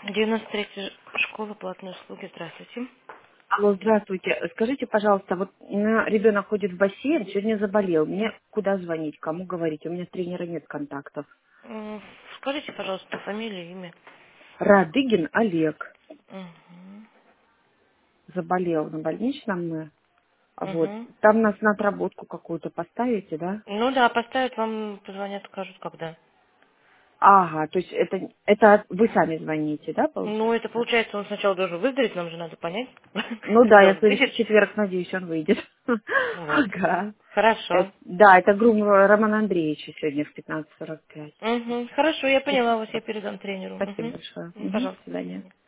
93 школа платной услуги. Здравствуйте. Алло, здравствуйте. Скажите, пожалуйста, вот ребенок ходит в бассейн, сегодня заболел. Мне куда звонить, кому говорить? У меня с тренера нет контактов. Скажите, пожалуйста, фамилию, имя. Радыгин Олег Мгм. заболел на больничном. Вот. Мгм. Там нас на отработку какую-то поставите, да? Ну да, поставят, вам позвонят, скажут, когда. Ага, то есть это вы сами звоните, да, Ну, это получается? получается, он сначала должен выздороветь, нам же надо понять, Ну да, когда я в он следующий выйдет. четверг надеюсь, он выйдет. Вот. Ага. Хорошо. Да, это Грум Роман Андреевич сегодня в 15:45. Хорошо, я поняла вас, я Спасибо. передам тренеру. Спасибо большое. Пожалуйста, До до свидания. свидания.